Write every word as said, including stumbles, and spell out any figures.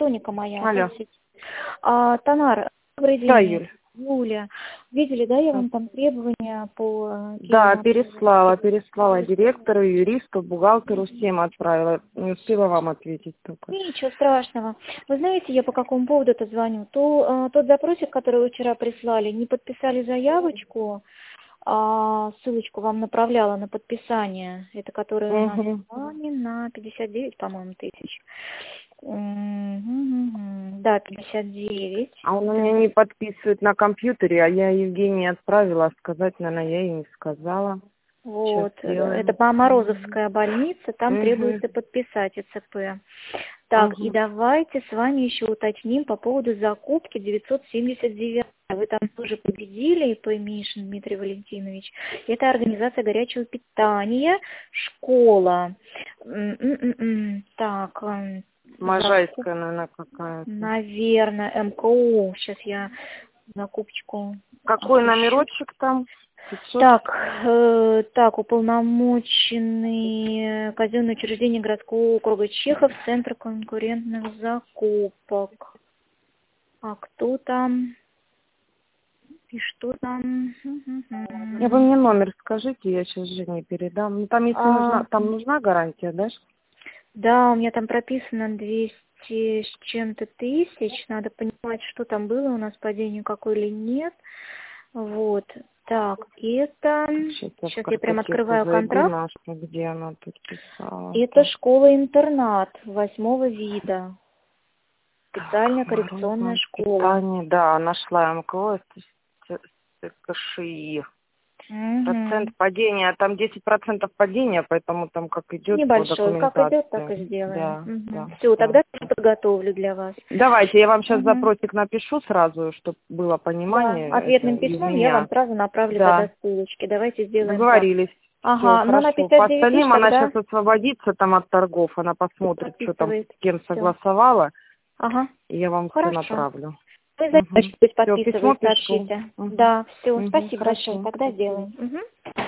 электроника моя. Алло. А, Танар, добрый день. Да, Юль. Юля. Видели, да, я вам там требования по... Да, Киеву? переслала, переслала директору, юристу, бухгалтеру, всем отправила. Не успела вам ответить только. Ничего страшного. Вы знаете, я по какому поводу-то звоню? То, э, тот запросик, который вы вчера прислали, не подписали заявочку, а ссылочку вам направляла на подписание. Это который у нас Угу. с вами на пятьдесят девять, по-моему, тысяч. Мгм. Да, пятьдесят девять. А он у меня не подписывает на компьютере, а я Евгении отправила, а сказать, наверное, я ей не сказала. Вот, Сейчас сделаем. это по Морозовская больница, там Угу. требуется подписать ЭЦП. Так, Угу. и давайте с вами еще уточним по поводу закупки девятьсот семьдесят девять. Вы там тоже победили, по Мишин Дмитрий Валентинович. Это организация горячего питания, школа. М-м-м-м. Так, м, Можайская, наверное, какая-то. наверное, МКУ. Сейчас я закупочку. Какой отыщу. номерочек там? пятьсот? Так, э, так, уполномоченный казенное учреждение городского округа Чехов, Центр конкурентных закупок. А кто там? И что там? Я вы мне номер скажите, я сейчас Жене передам. Ну, там, если А, нужна, там нужна гарантия, да? да, у меня там прописано двести с чем-то тысяч. Надо понимать, что там было у нас, падение какое или нет. Вот. Так, это... Сейчас я, Сейчас я прям открываю зайду, контракт. нашу, где она тут писала. Это школа-интернат восьмого вида. Специальная коррекционная школа. Питание, да, нашла МКО, КШИ. Угу. Процент падения, там десять процентов падения, поэтому там как идет Небольшой, по как документации. идет, так и сделаем. Да, Угу. да, Все, да. тогда я подготовлю для вас. Давайте, я вам сейчас Угу. запросик напишу сразу, чтобы было понимание. Да, ответным Это из письмом я меня. вам сразу направлю Да. тогда ссылочки. Давайте сделаем так. Договорились. Ага, Все, но на хорошо. По пятьдесят девять тысяч остальным она тогда сейчас освободится там от торгов. Она посмотрит, что там подписывает. с кем Всё. согласовала. Ага, И я вам все хорошо. направлю. Вы Угу. заявочку пусть Все, письмо подписывает, пишу. сообщите. Угу. Да, все, Угу. спасибо Хорошо. большое. Тогда сделаем. Угу.